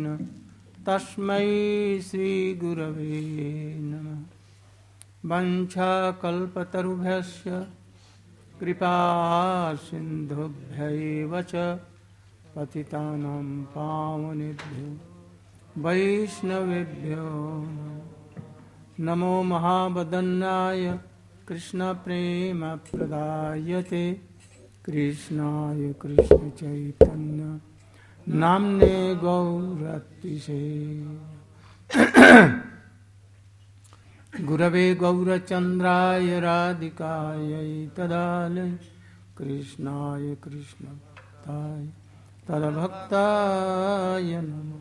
तस्मै श्री गुरवे नमः। वंशाकल्पतरुभ्यश्च कृपा सिन्धुभ्यैव च पतितानां पावनेभ्यो वैष्णवेभ्यो नमो महावदन्नाय कृष्णप्रेमप्रदायते कृष्णाय कृष्णचैतन्य नाम्ने गौरतिसे गुरवे गौरचन्द्राय राधिकायै तदालय कृष्णाय कृष्णभक्ताय तद्भक्ताय नमः।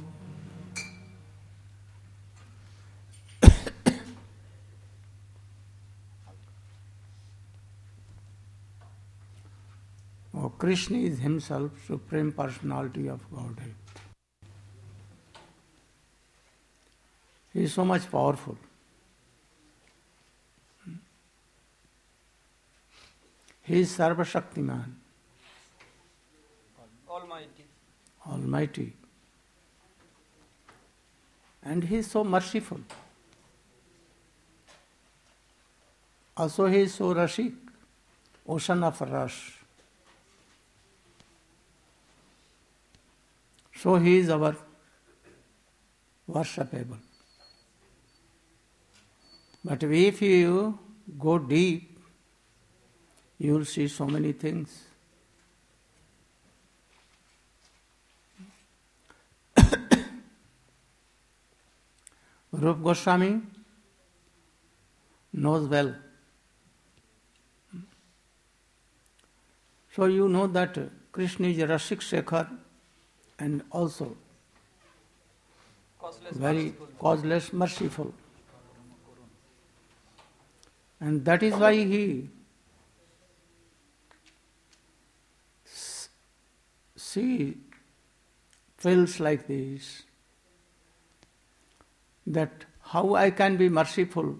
Oh, Krishna is himself Supreme Personality of Godhead. He is so much powerful. He is Sarva Shaktiman. Almighty. And he is so merciful. Also he is so Rashik, ocean of Rash. So he is our worshipable. But if you go deep, you will see so many things. Rupa Goswami knows well. So you know that Krishna is a Rashik Shekhar and also very causeless, merciful. And that is why he feels like this, that how I can be merciful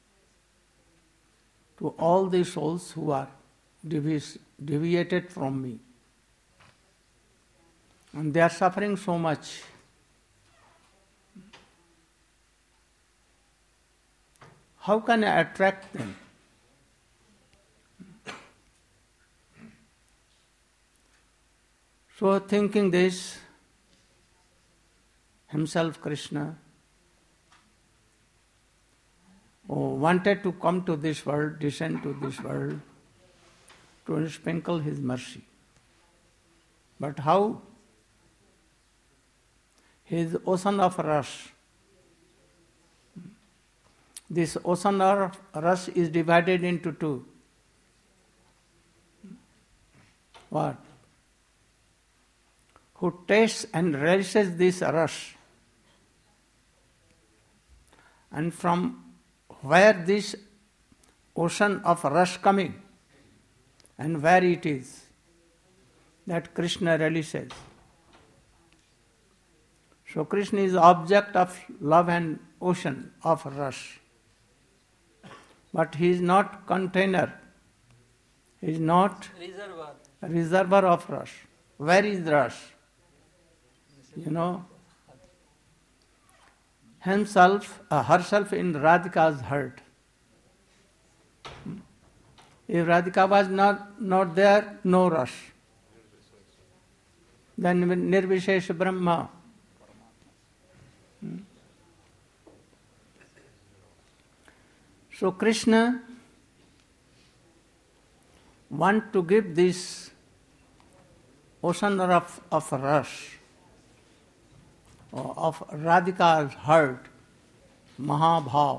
to all the souls who are deviated from me. And they are suffering so much. How can I attract them? So thinking this, himself Krishna wanted to come to this world, descend to this world, to sprinkle his mercy. But how? His ocean of rush. This ocean of rush is divided into two. What? Who tastes and relishes this rush, and from where this ocean of rush coming and where it is, that Krishna relishes. So Krishna is object of love and ocean of rush. But he is not container. He is not reservoir of rush. Where is rush? You know, herself in Radhika's heart. If Radhika was not there, no rush. Then Nirvishesha Brahma. So Krishna want to give this ocean of rush, of Radhika's heart, Mahabhav.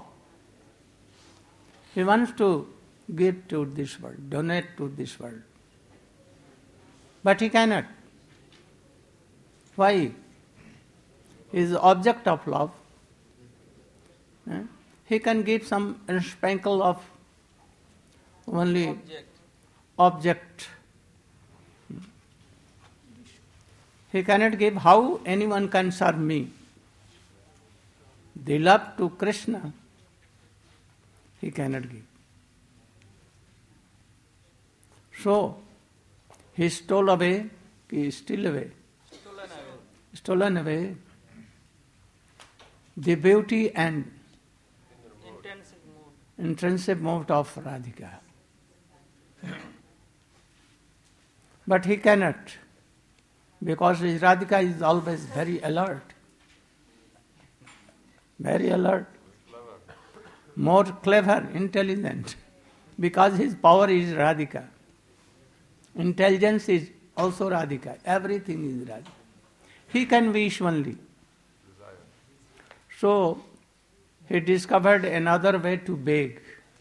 He wants to give to this world, donate to this world. But he cannot. Why? He is the object of love. He can give some sprinkle of only object. He cannot give how anyone can serve me. The love to Krishna, he cannot give. So, he stole away, he is still away. Stolen away the beauty and Intrinsic intrinsic mood of Radhika. But he cannot, because Radhika is always very alert. Very alert. More clever, intelligent. Because his power is Radhika. Intelligence is also Radhika. Everything is Radhika. He can wish only. So, he discovered another way to beg.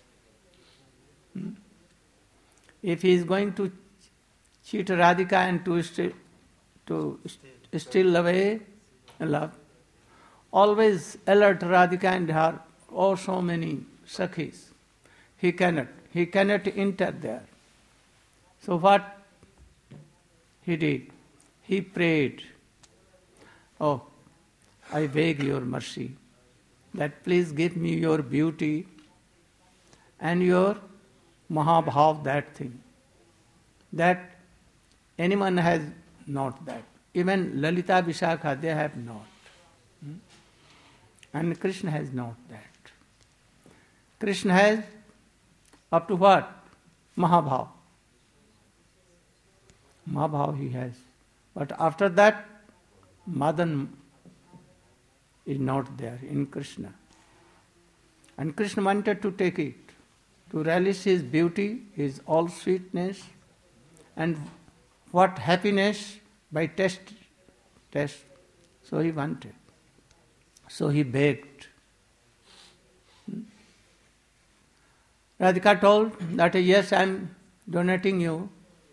If he is going to cheat Radhika and to steal away love, always alert Radhika and her, oh so many sakhis. He cannot enter there. So what he did? He prayed, oh, I beg your mercy, that please give me your beauty and your Mahabhav, that thing. That anyone has not that. Even Lalita Vishakha, they have not. And Krishna has not that. Krishna has up to what? Mahabhav. Mahabhav he has. But after that, Madan is not there in Krishna. And Krishna wanted to take it, to relish his beauty, his all sweetness, and what happiness by test. So he wanted. So he begged. Radhika told that yes, I am donating you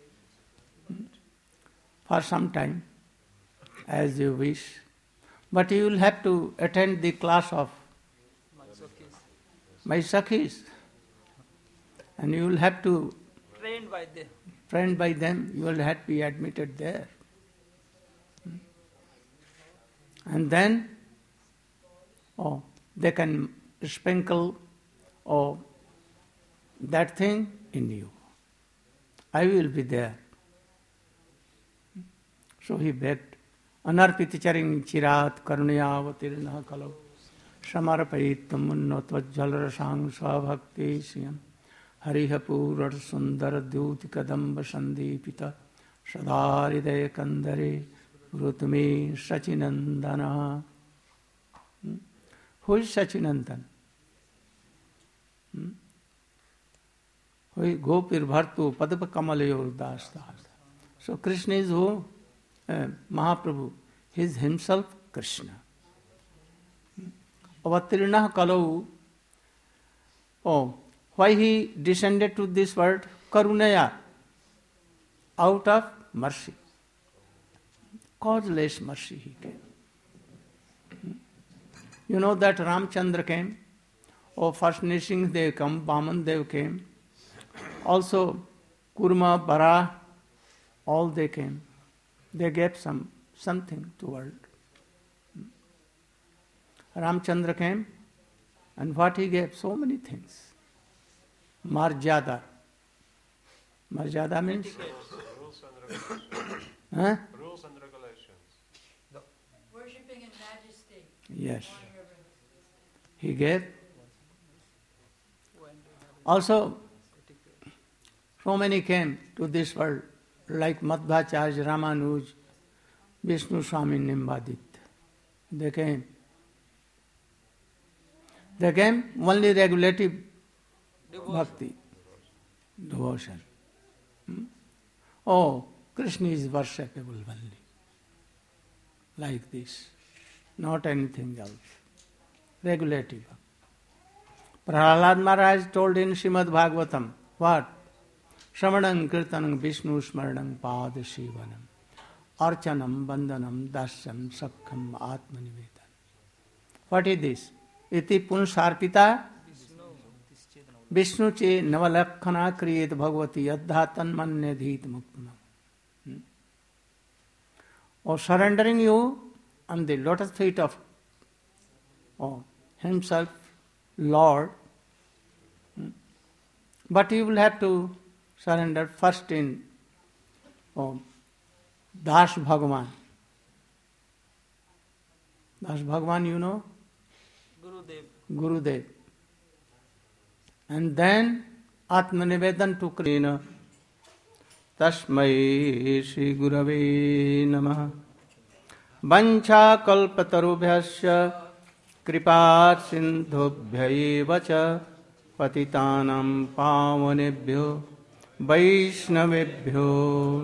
for some time, as you wish. But you will have to attend the class of my Sakhis. And you will have to trained by them. You will have to be admitted there. And then, they can sprinkle that thing in you. I will be there. So he begged, Anarpiti charing chirat karunayavatirna kalau samarpayitam unnotva sang svabhakti siyam hariha purar sundara dyuti kadamba sandipita sadharidaya kandare rutme sachinandana. Who is Sachinandan? Who is Gopir Bhartu Padapa Kamalayor Das. So Krishna is who? Mahaprabhu. He is himself Krishna. Avatirna Kalau. Why he descended to this world? Karunaya. Out of mercy. Causeless mercy he came. You know that Ramchandra came. First Nrsimha they come, Vaman Dev came. Also Kurma, Bara, all they came. They gave something to world. Ramchandra came, and what he gave? So many things. Marjada. Marjada means? Rules and regulations. Worshipping in majesty. Yes. He gave. Also, so many came to this world, like Madhvacharya, Ramanuj, Vishnu Swami Nimbadit. They came. They came only regulative bhakti, devotion. Krishna is worshipable only. Like this. Not anything else. Regulative. Prahlad Maharaj told in Srimad Bhagavatam, what? Shravanam Kirtanam Vishnu Smaranam Pada Shivanam Archanam Bandhanam Dasyam Sakham Atmanivedan. What is this? Iti Punsarpita Vishnu che Navalakkhana Kriyet Bhagavati Adhatan Manye Dhit Muktanam. Surrendering you on the lotus feet of himself, Lord. But you will have to surrender first in Das Bhagavan. Das Bhagavan, you know? Gurudev. And then Atmanivedan to Krishna. Tasmai Shri Gurave Namaha. Vancha kalpatarubhyasya kripa sindhubhya cha patitanam pavanebhyo vaishnavebhyo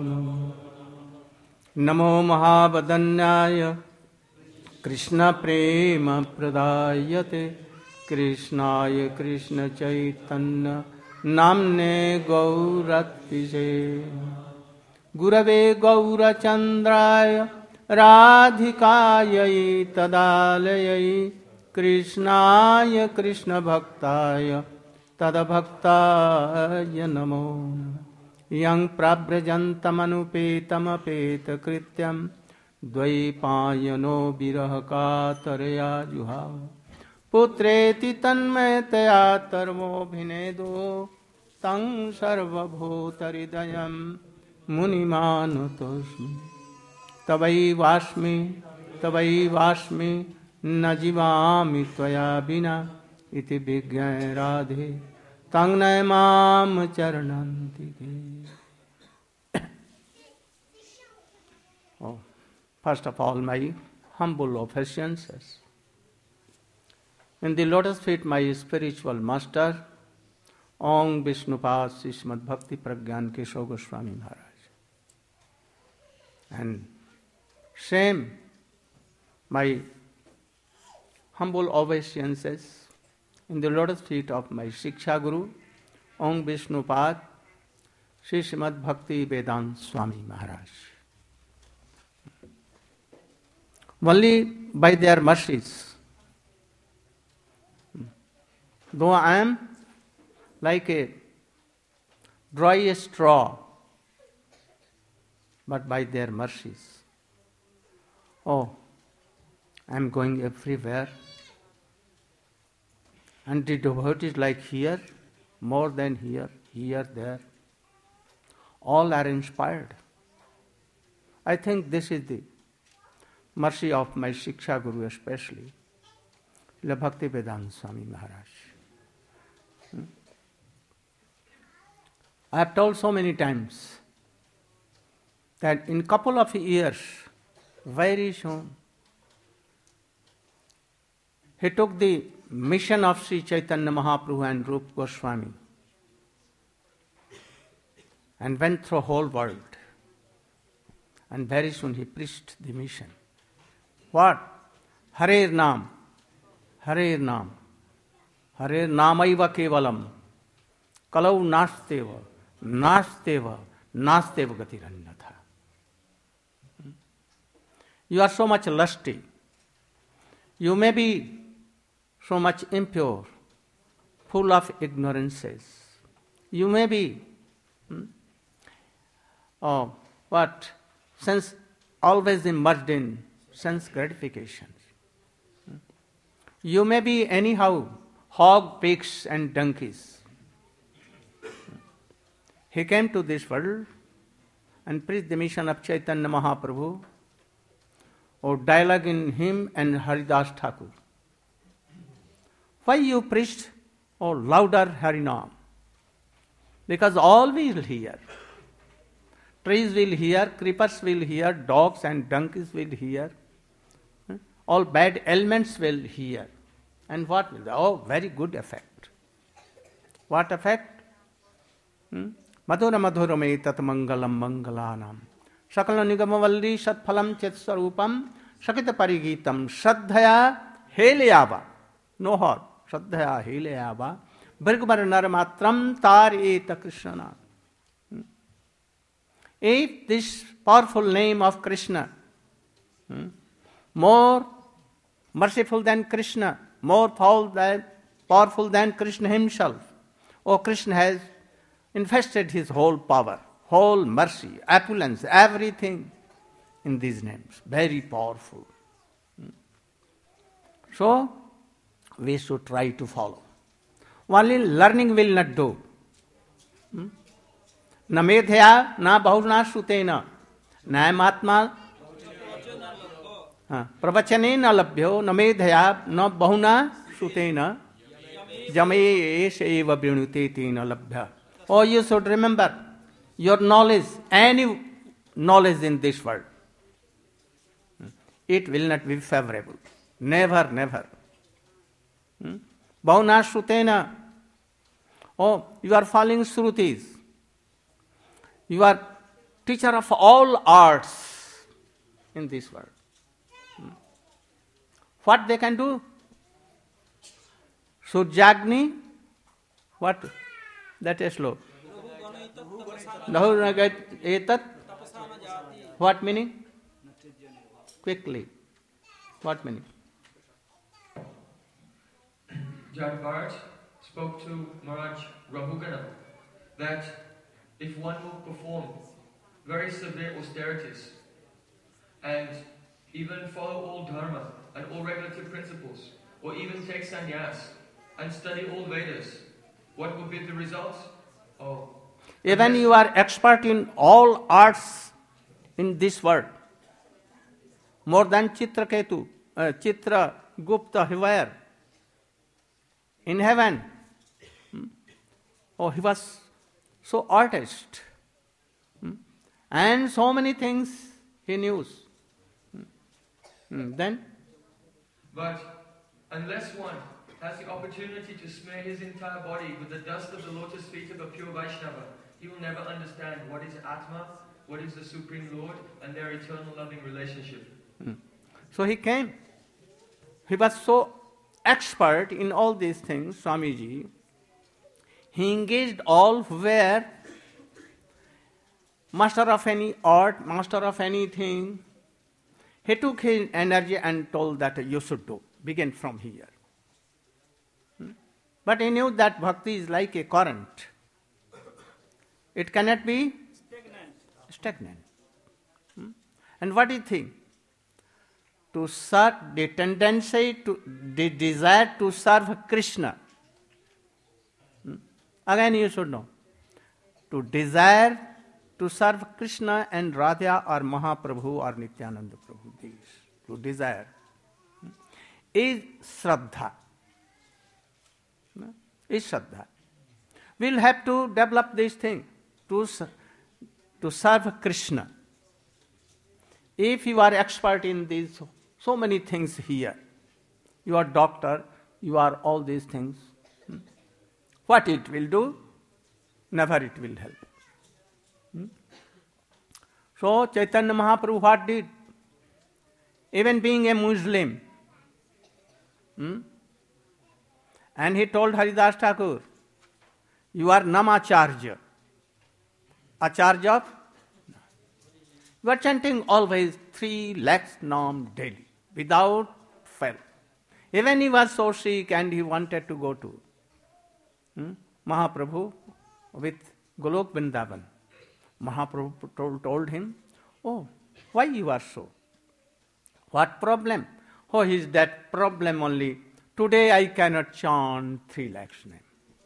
namo mahavadanyaya Krishna prema pradayate Krishnaya Krishna Chaitanya namne gauratpise Gurave Gaurachandraya Radhikayai Tadalayai Krishnaya Krishna Bhaktaya Tadabhaktaya Namo Yang Prabrajantamanupetamapetakrityam Dvaipayano Virahakataraya Juhava Putreti Tanmayataya Tarvo Bhinedo Tang Sarvabhutaridayam Munimanutosmi Tavai Vasmi Najivami Tvaya Bina Iti Bhigya Radhe Tangnay Mam Charananti. Oh, first of all, my humble obeisances. In the lotus feet, my spiritual master, Om Vishnupad Srimad Bhakti Pragyan Keshav Goswami Maharaj. And same, my humble obeisances in the lotus feet of my Shiksha Guru, Om Vishnupad Sri Srimad Bhakti Vedanta Swami Maharaj. Only by their mercies, though I am like a dry straw, but by their mercies, oh, I am going everywhere. And the devotees like here, more than here, there, all are inspired. I think this is the mercy of my Shiksha Guru especially, Srila Bhaktivedanta Swami Maharaj. I have told so many times that in couple of years, very soon, he took the mission of Sri Chaitanya Mahaprabhu and Rupa Goswami and went through whole world. And very soon he preached the mission. What? Harer Nam, Harer Nam, Harer Namaiva Kevalam, Kalau Nasteva, Nasteva, Nasteva Gatirannatha. You are so much lusty. You may be so much impure, full of ignorances. You may be, sense always immersed in sense gratifications. You may be anyhow hog, pigs and donkeys. He came to this world and preached the mission of Chaitanya Mahaprabhu, or dialogue in him and Haridas Thakur. Why you preached, oh, louder Harinam? Because all will hear. Trees will hear, creepers will hear, dogs and donkeys will hear. All bad elements will hear. And what will they? Oh, very good effect. What effect? Madhura madhura me tat mangalam mangalanam. Sakala nigamavalli satphalam chetsarupam sakita parigitam shraddhaya heleyava. No hot. Shraddhaya heleyava. Birgmar naramatram tar eta Krishna. If this powerful name of Krishna, more merciful than Krishna, more powerful than Krishna himself, oh, Krishna has infested his whole power, whole mercy, opulence, everything in these names. Very powerful. So, we should try to follow. Only learning will not do. Na medhya, na bahuna sutena, na matma pravachane na labhyo, na medhya, na bahuna sutena jame eva vrinute tena labhya. Oh, you should remember your knowledge, any knowledge in this world, it will not be favorable. Never, never. Bhauna shrutena. Oh, you are following shrutis. You are teacher of all arts in this world. What they can do? Surjagni, what? That is slow. Etat. What meaning? Quickly. What meaning? Jad Bharat spoke to Maharaj Rahugana that if one will perform very severe austerities and even follow all dharma and all regulative principles, or even take sannyas and study all Vedas, what would be the results? Oh, even you are expert in all arts in this world, more than Chitraketu, Chitragupta, where? In heaven. Oh, he was so artist. And so many things he knew. Then? But unless one has the opportunity to smear his entire body with the dust of the lotus feet of a pure Vaishnava, he will never understand what is Atma, what is the Supreme Lord, and their eternal loving relationship. So he came. He was so expert in all these things, Swamiji. He engaged all where master of any art, master of anything. He took his energy and told that you should do. Begin from here. But he knew that bhakti is like a current. It cannot be stagnant. And what do you think? To serve, the tendency to, the desire to serve Krishna. Again you should know. To desire to serve Krishna and Radha or Mahaprabhu or Nityananda Prabhu. These, to desire, is Shraddha. Is Shraddha. We'll have to develop this thing to serve Krishna. If you are expert in these so many things here, you are doctor, you are all these things, what it will do? Never it will help. So Chaitanya Mahaprabhu what did? Even being a Muslim, and he told Haridas Thakur, you are Namacharya. Acharya of? You are chanting always 3 lakhs nam daily, without fail. Even he was so sick and he wanted to go to Mahaprabhu with Golok Vrindavan. Mahaprabhu told him, oh, why you are so? What problem? Oh, is that problem only. Today I cannot chant 3 lakhs name.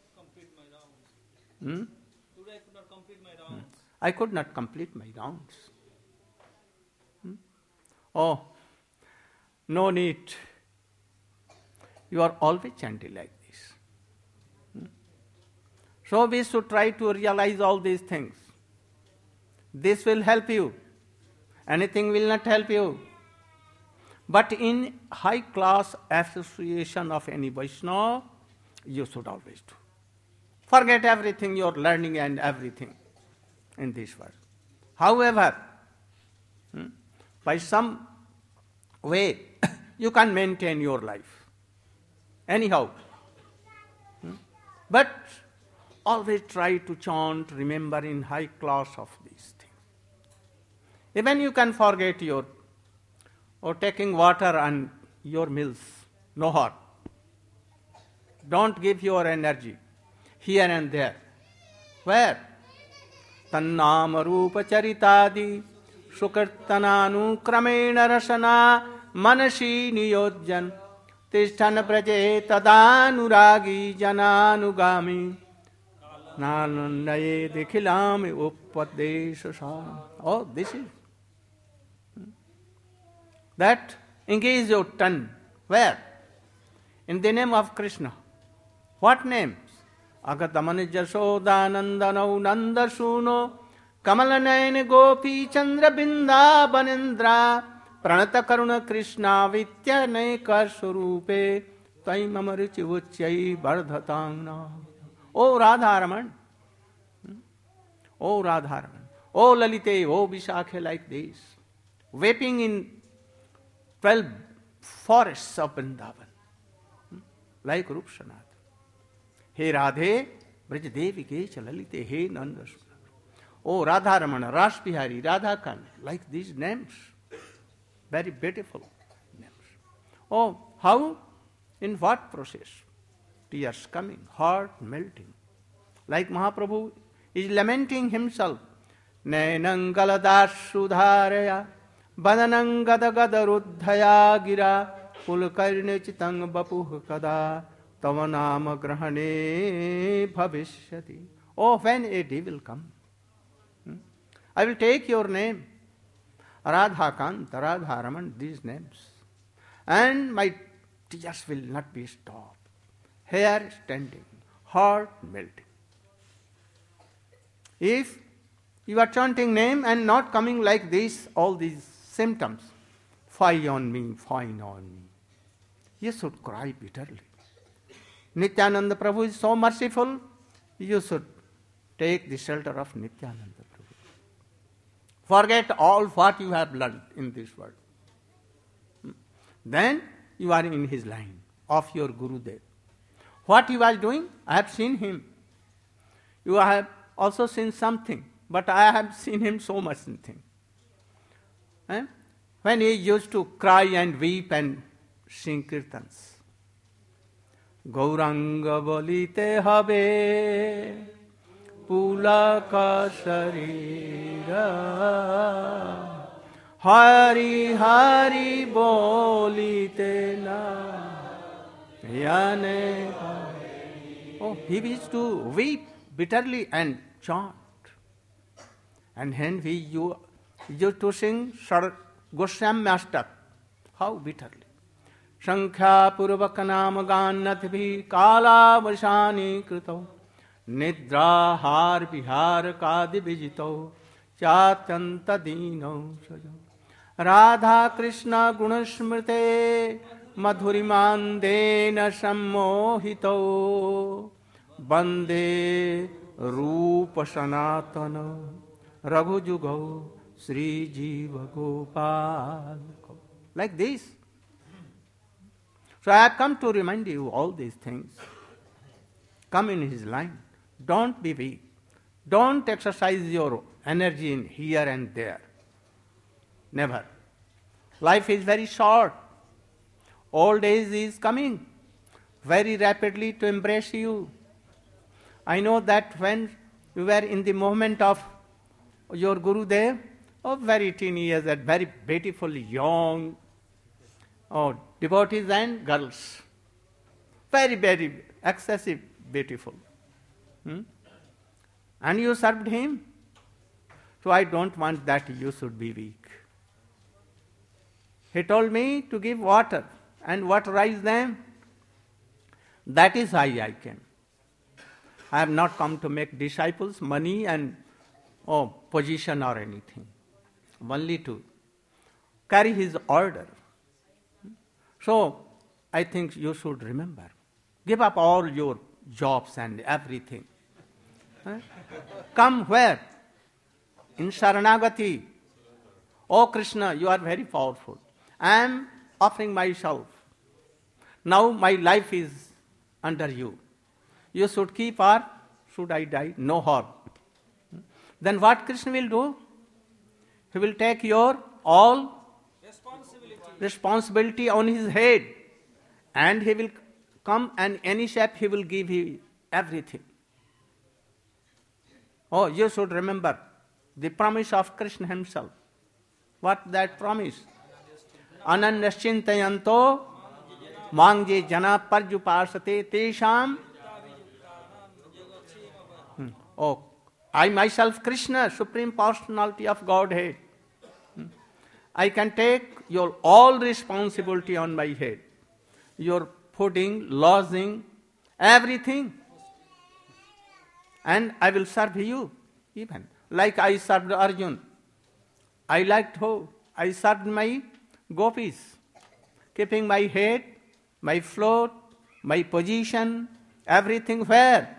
Today I could not complete my rounds. I could not complete my rounds. Oh, no need. You are always chanting like this. So we should try to realize all these things. This will help you. Anything will not help you. But in high class association of any Vaishnava, you should always do. Forget everything you're learning and everything in this world. However, by some way, you can maintain your life. Anyhow. But always try to chant, remember in high class of these things. Even you can forget your, or taking water and your meals, no harm. Don't give your energy here and there. Where? Tannama rupa charitadi sukirtananu kramena rasana manasi niyojjan tishthan praje tadanuragi jananugami nanandaye dikhilami upadesha. Oh, this is that engage your tongue. Where? in the name of Krishna. What names? Agatamani Jashodanandanau Nandasuno Kamalanayan Gopi Chandra Binda Banendra Pranata Karuna Krishna Vityaneka Surupe Tai Mamarichi Vuchai Bardhatangna. O Radharaman, O Radharaman, O Lalite, O Vishakhe, like this, weeping in 12 forests of Vrindavan, like Rupshanath. He Radhe, Brajdevi Kecha Lalite, He Nandasuna. O Radharamana, Ras Bihari, Radhakan, like these names, very beautiful names. Oh, how? In what process? Tears coming, heart melting. Like Mahaprabhu is lamenting himself. Nainangaladas sudharaya, badanangadagadharuddhaya gira, pulkarne chitang bapuh kada, tavanama grahane bhavishyati. Oh, when a day will come, I will take your name, Radhakant, Radharaman, these names, and my tears will not be stopped. Hair standing, heart melting. If you are chanting name and not coming like this, all these symptoms, fine on me, you should cry bitterly. Nityananda Prabhu is so merciful, you should take the shelter of Nityananda Prabhu. Forget all what you have learned in this world. Then you are in his line of your Gurudev. What he was doing, I have seen him. You have also seen something, but I have seen him so much thing. When he used to cry and weep and sing kirtans. Gauranga bolite habe pulaka sharira Hari Hari bolite na yane. Oh, he used to weep bitterly and chant. And when we used to sing Goswami Master, how bitterly. Sankhya Purvakanam Ganatbhi Kala Vashani Krito Nidra Har Bihar Kadi Vijito Chatyanta Dino Sajo Radha Krishna Gunasmrite Madhurimandena Sammohito Bande Rupa Sanatana Raghujugo Sri Jiva Gopal. Like this. So I have come to remind you all these things. Come in his line. Don't be weak. Don't exercise your energy in here and there. Never. Life is very short. Old age is coming very rapidly to embrace you. I know that when you were in the moment of your Gurudev, very teen years, that very beautiful young devotees and girls, very, very excessive beautiful. And you served him. So I don't want that you should be weak. He told me to give water and waterize them. That is why I came. I have not come to make disciples, money and position or anything. Only to carry his order. So I think you should remember. Give up all your jobs and everything. Come where? In Sharanagati. Oh Krishna, you are very powerful. I am offering myself. Now my life is under you. You should keep or should I die? No harm. Then what Krishna will do? He will take your all responsibility on his head. And he will come and any shape he will give you everything. Oh, you should remember the promise of Krishna himself. What that promise? Ananyascintayanto mangje jana parjupasate tesham. Oh, I myself, Krishna, Supreme Personality of Godhead. I can take your all responsibility on my head. Your fooding, lodging, everything. And I will serve you even. Like I served Arjun. I served my gopis, keeping my head, my float, my position, everything where?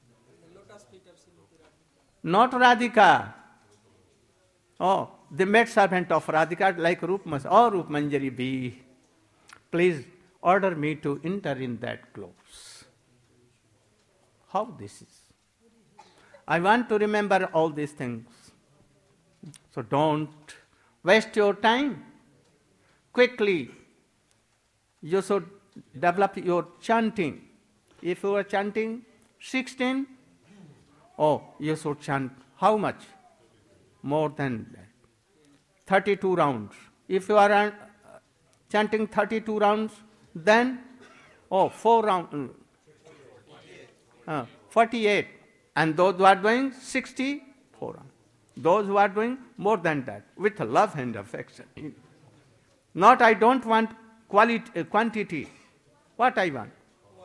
Not Radhika. Oh, the maid servant of Radhika, like Rup Manjari be. Please order me to enter in that clothes. How this is? I want to remember all these things. So don't waste your time. Quickly, you should develop your chanting. If you are chanting 16, you should chant how much? More than that. 32 rounds. If you are chanting 32 rounds, then 4 rounds. 48. And those who are doing 64 rounds. Those who are doing more than that, with love and affection. Not I don't want quantity. What I want?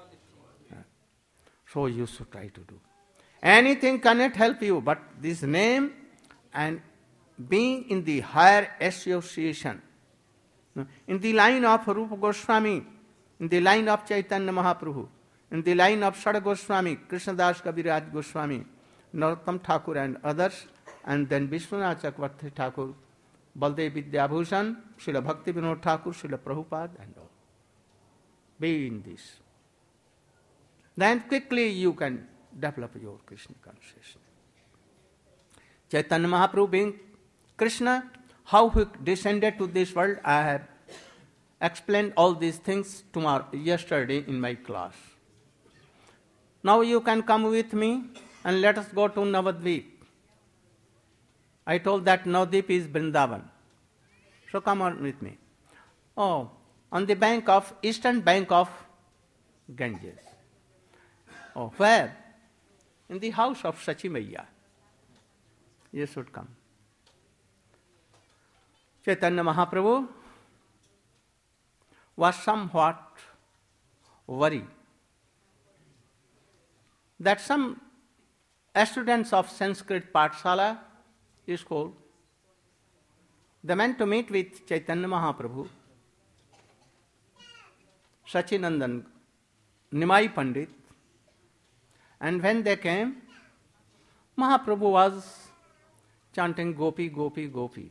So you should try to do. Anything cannot help you, but this name and being in the higher association. In the line of Rupa Goswami, in the line of Chaitanya Mahaprabhu, in the line of Sada Goswami, Krishnadas Kaviraj Goswami, Narottam Thakur and others, and then Vishwanath Chakravarti Thakur, Baldev Vidyabhushan, Srila Bhakti Vinod Thakur, Srila Prabhupada and all. Be in this. Then quickly you can develop your Krishna consciousness. Chaitanya Mahaprabhu being Krishna, how he descended to this world, I have explained all these things yesterday in my class. Now you can come with me and let us go to Navadvip. I told that Navadvip is Vrindavan. So come on with me. On the eastern bank of Ganges. Where? In the house of Sachi Maiya. You should come. Chaitanya Mahaprabhu was somewhat worried that some students of Sanskrit Pathshala school, they went to meet with Chaitanya Mahaprabhu, Sachinandan, Nimai Pandit, and when they came, Mahaprabhu was chanting Gopi, Gopi, Gopi.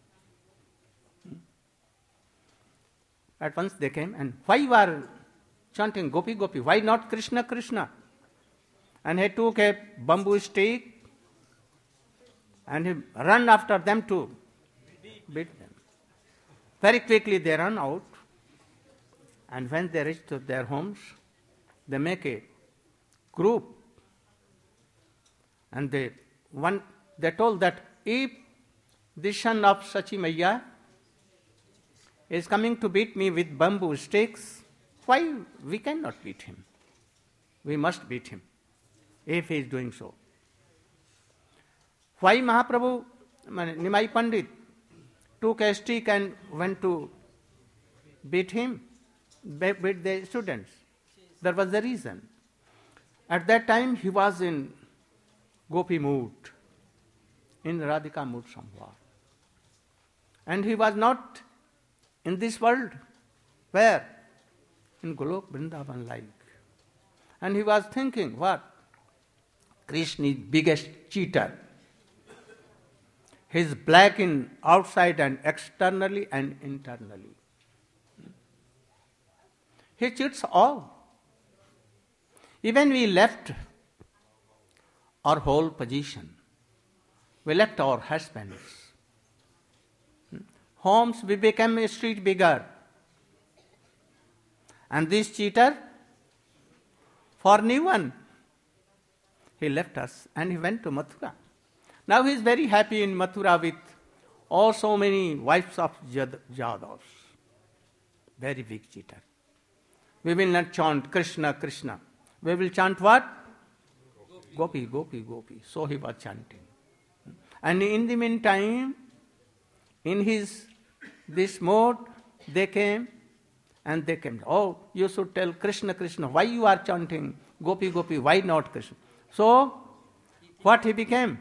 At once they came, and why you are chanting Gopi, Gopi? Why not Krishna, Krishna? And he took a bamboo stick and he ran after them to beat them. Very quickly they run out, and when they reach to their homes, they make a group, and they told that if the son of Sachi Maiya is coming to beat me with bamboo sticks, why we cannot beat him? We must beat him if he is doing so. Why Mahaprabhu, Nimai Pandit, took a stick and went to beat him, beat the students? There was the reason. At that time he was in Gopi mood, in Radhika mood somewhat. And he was not in this world. Where? In Golok Vrindavan like. And he was thinking, what? Krishna is biggest cheater. He is black in outside and externally and internally. He cheats all. Even we left our whole position. We left our husbands. Homes, we became a street beggar. And this cheater, for new one, he left us and he went to Mathura. Now he is very happy in Mathura with so many wives of Jadavs. Very big cheater. We will not chant Krishna, Krishna. We will chant what? Gopi, Gopi, Gopi. So he was chanting. And in the meantime, in this mode, they came And they came, oh, you should tell Krishna, Krishna, why you are chanting Gopi, Gopi, why not Krishna? So, what he became?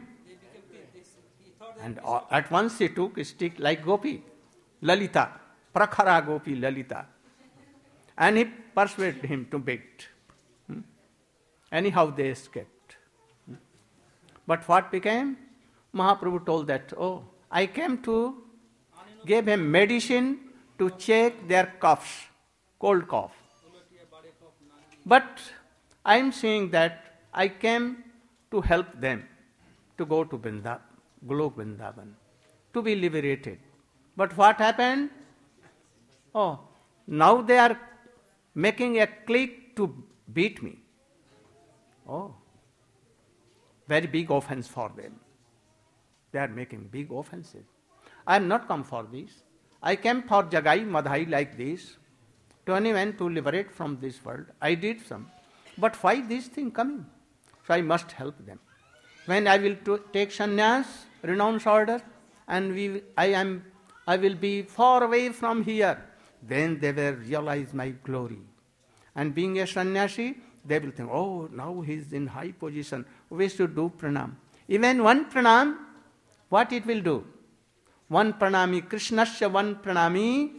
And at once he took a stick like Gopi, Lalita, Prakhara Gopi Lalita. And he persuaded him to beat. Anyhow, they escaped. But what became? Mahaprabhu told that, oh, I came to give him medicine to check their coughs, cold cough. But I am saying that I came to help them to go to Golok Vrindavan, to be liberated. But what happened? Oh, now they are making a clique to beat me. Oh, very big offense for them. They are making big offenses. I am not come for this. I came for Jagai Madhai like this, to anyone to liberate from this world. I did some. But why this thing coming? So I must help them. When I will take sannyas, renounce order, and I will be far away from here, then they will realize my glory. And being a sannyasi, they will think, oh, now he is in high position. We should do pranam. Even one pranam, what it will do? One pranami, Krishnasya one pranami,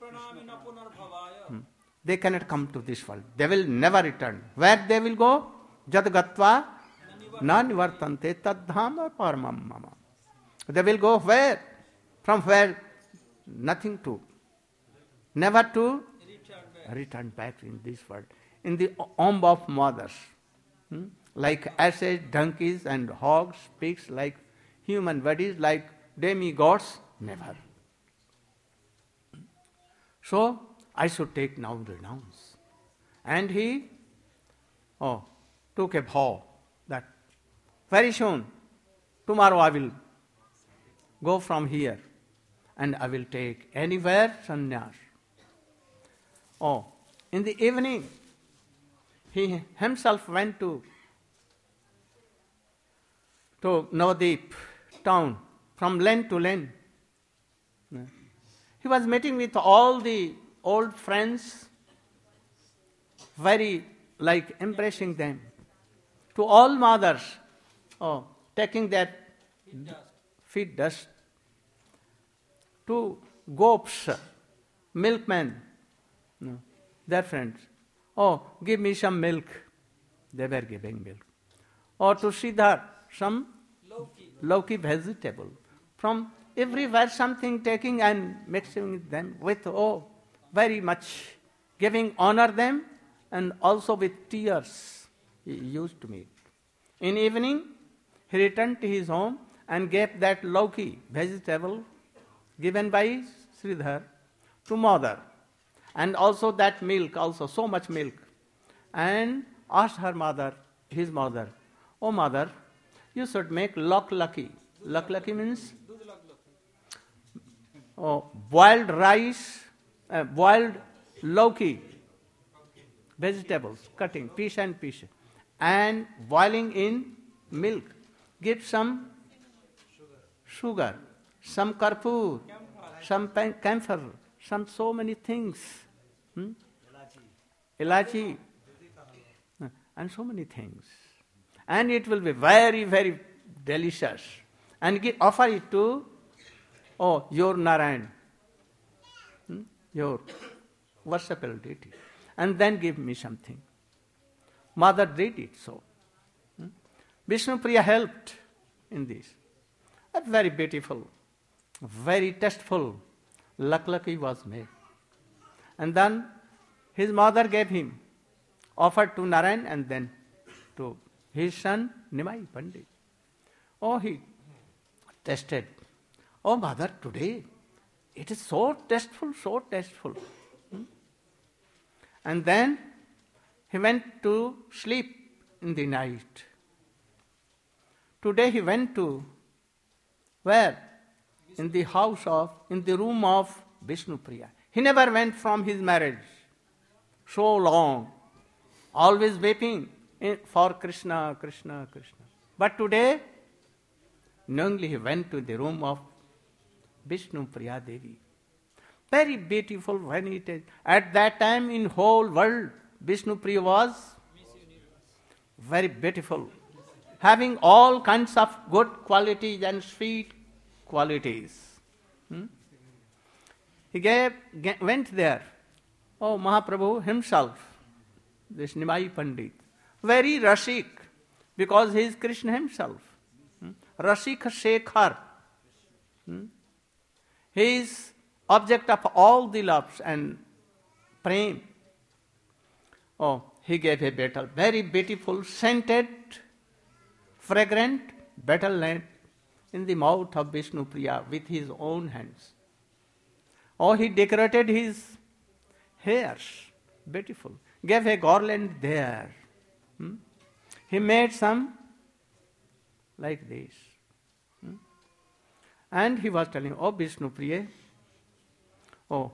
they cannot come to this world. They will never return. Where they will go? Jad gatva na nivartante tadhama paramam mama. They will go where? From where? Nothing to. Never to return back in this world. In the womb of mothers. Like asses, donkeys and hogs, pigs, like human bodies, like demigods, never. So, I should take now renounce. And he took a vow that very soon, tomorrow I will go from here and I will take anywhere sannyas. In the evening, he himself went to Navadip town, from lane to lane. He was meeting with all the old friends, very like impressing them. To all mothers, taking their feet dust. To gops, milkmen, their friends. Give me some milk. They were giving milk. Or to Siddharth, some Lauki vegetable. From everywhere something taking and mixing them with, very much giving honor them, and also with tears he used to meet. In evening, he returned to his home and gave that Lauki vegetable given by Sridhar to mother. And also that milk, also so much milk. And asked her mother, his mother, oh mother, you should make lucky. Lucky means boiled rice, boiled lauki, vegetables, cutting, piece and piece, and boiling in milk. Give some sugar, some karpur, some camphor, some so many things. Elachi, and so many things. And it will be very, very delicious. And offer it to, your Narayan, your worshipable deity. And then give me something. Mother did it so. Vishnupriya helped in this. A very beautiful, very tasteful lucky was made. And then his mother gave him, offered to Narayan and then to his son Nimai Pandit. He tasted. Mother, today it is so tasteful, so tasteful. And then he went to sleep in the night. Today he went to where? In the room of Vishnupriya. He never went from his marriage. So long. Always weeping for Krishna, Krishna, Krishna. But today, knowingly he went to the room of Vishnupriya Devi. Very beautiful when it is. At that time in whole world, Vishnu Priya was very beautiful, having all kinds of good qualities and sweet qualities. He went there. Oh, Mahaprabhu himself, this Nimai Pandit, very Rasik, because he is Krishna himself. Rasik Shekhar. He is object of all the loves and prem. Oh, he gave a betel, very beautiful, scented, fragrant betel lamp in the mouth of Vishnu Priya with his own hands. Oh, he decorated his hairs, beautiful. Gave a garland there. He made some like this. And he was telling, oh Vishnu Priya, oh,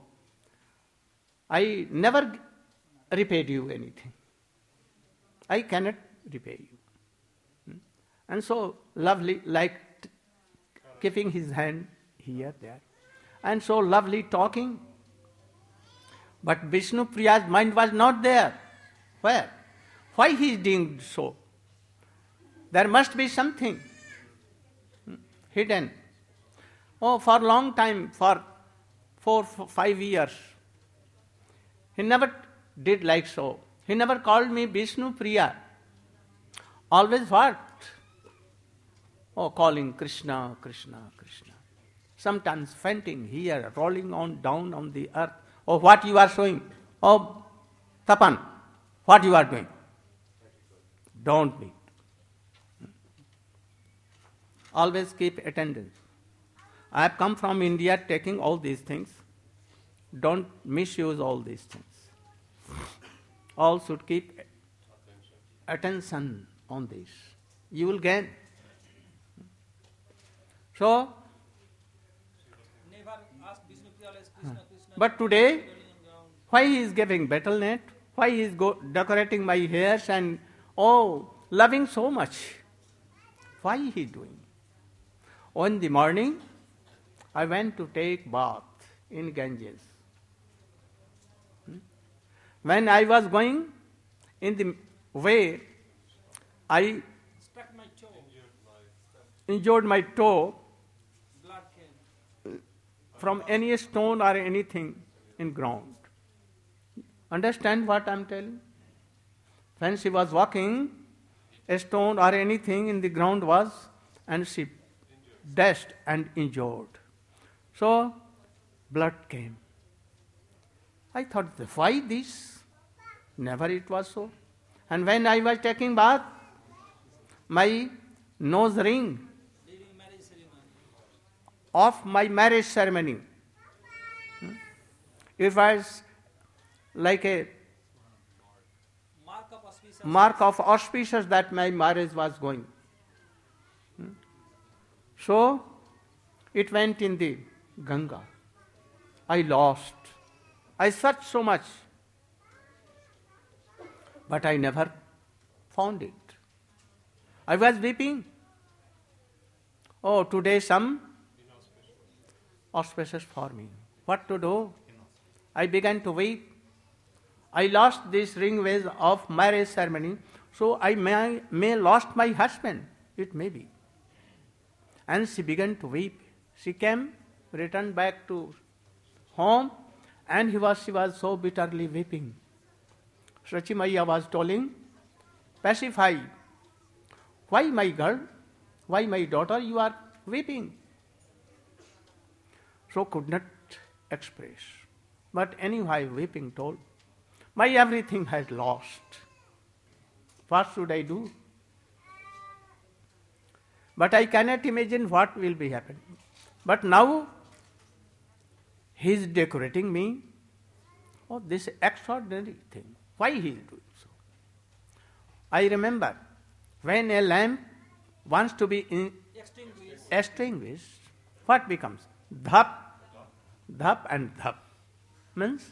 I never repaid you anything. I cannot repay you. And so lovely, like keeping his hand here, there. And so lovely talking. But Vishnu Priya's mind was not there. Where? Why he is doing so? There must be something hidden. Oh, for a long time, for 4-5 years, he never did like so. He never called me Vishnu Priya. Always what? Oh, calling Krishna, Krishna, Krishna. Sometimes fainting here, rolling on down on the earth. Oh, what you are showing? Oh, Tapan, what you are doing? Don't meet. Always keep attendance. I have come from India taking all these things. Don't misuse all these things. All should keep attention on this. You will gain. So, Never ask Vishnu Priya as Krishna, Krishna. but today, why he is giving betel net? Why he is decorating my hairs and loving so much? Why he doing? On the morning, I went to take bath in Ganges. When I was going in the way, I Struck my toe. injured my toe Blood came. from any stone or anything in ground. Understand what I am telling? When she was walking, a stone or anything in the ground was, and she dashed and injured. So, blood came. I thought, why this? Never it was so. And when I was taking bath, my nose ring During marriage ceremony. of my marriage ceremony, it was like a Mark of auspicious. mark of auspicious that my marriage was going. So, it went in the Ganga. I lost. I searched so much, but I never found it. I was weeping. Oh, today some auspicious for me. What to do? I began to weep. I lost this ring ways of marriage ceremony, so I may lost my husband. It may be. And she began to weep. She came, returned back to home, and she was so bitterly weeping. Sachi Maya was telling, pacify. Why, my girl? Why, my daughter, you are weeping? So could not express. But anyway, weeping told, my everything has lost. What should I do? But I cannot imagine what will be happening. But now, he is decorating me. Oh, this extraordinary thing. Why he is doing so? I remember, when a lamp wants to be extinguished, what becomes? Dhap, dhap and dhap. Means?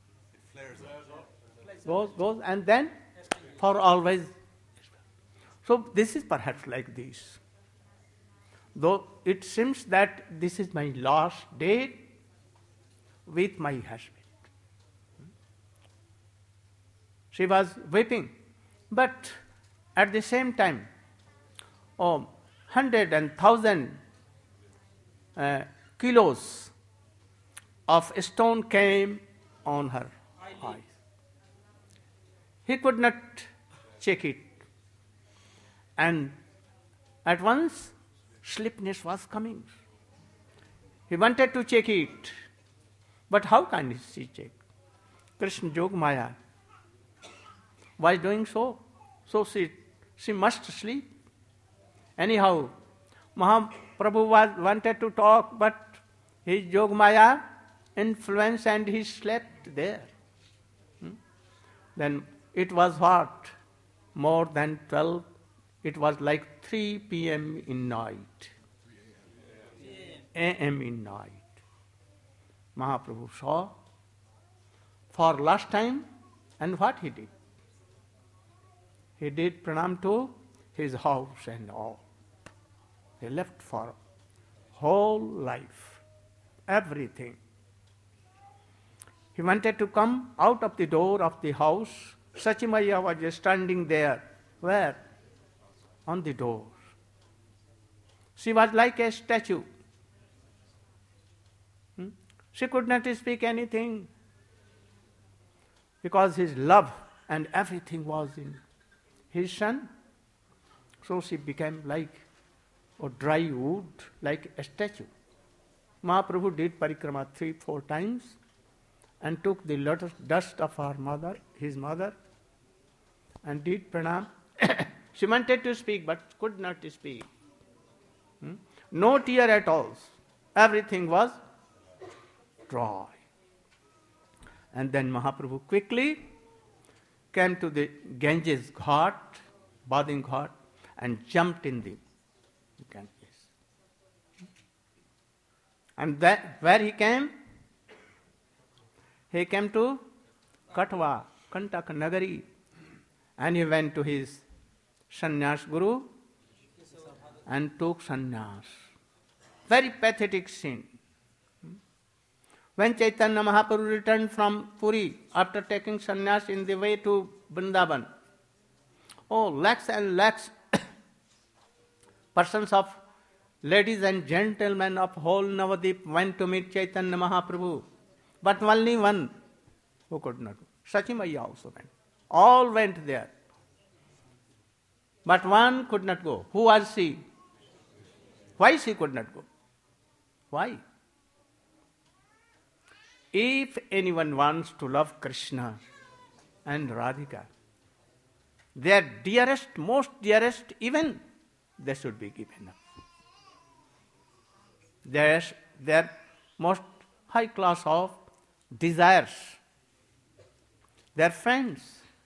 Goes and then for always. So this is perhaps like this. Though it seems that this is my last day, with my husband. She was weeping, but at the same time, 100 and 1,000 kilos of stone came on her eyes. He could not check it. And at once, sleepiness was coming. He wanted to check it. But how can she check? Krishna Jog Maya was doing so. So she must sleep. Anyhow, Mahaprabhu wanted to talk, but his Jog Maya influence and he slept there. Then it was what? More than 12. It was like 3 p.m. in night. A.m. in night. Mahaprabhu saw for last time, and what he did? He did pranam to his house and all. He left for whole life, everything. He wanted to come out of the door of the house. Sachimaya was standing there. Where? On the door. She was like a statue. She could not speak anything because his love and everything was in his son. So she became like a dry wood, like a statue. Mahaprabhu did parikrama 3-4 times and took the lotus dust of her mother, his mother, and did pranam. She wanted to speak but could not speak. No tear at all. Everything was dry. And then Mahaprabhu quickly came to the Ganges Ghat, bathing ghat, and jumped in the Ganges. And where he came? He came to Katwa, Kantak Nagari, and he went to his sannyas guru and took sannyas. Very pathetic scene. When Chaitanya Mahaprabhu returned from Puri after taking sannyas in the way to Vrindavan, lakhs and lakhs persons of ladies and gentlemen of whole Navadip went to meet Chaitanya Mahaprabhu. But only one who could not go. Sachimaya also went. All went there. But one could not go. Who was she? Why she could not go? Why? If anyone wants to love Krishna and Radhika, their dearest, most dearest, even they should be given up. Their most high class of desires, their friends,